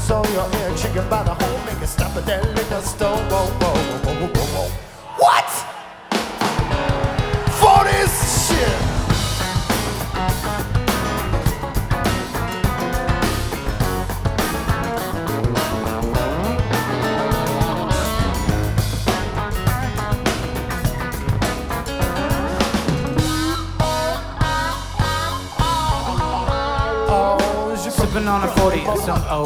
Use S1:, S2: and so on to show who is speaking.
S1: So your ear chicken by the hole, make it stop at that liquor store. Whoa, whoa, whoa, whoa, whoa, whoa. What? For this shit.
S2: Sipping on a 40 and some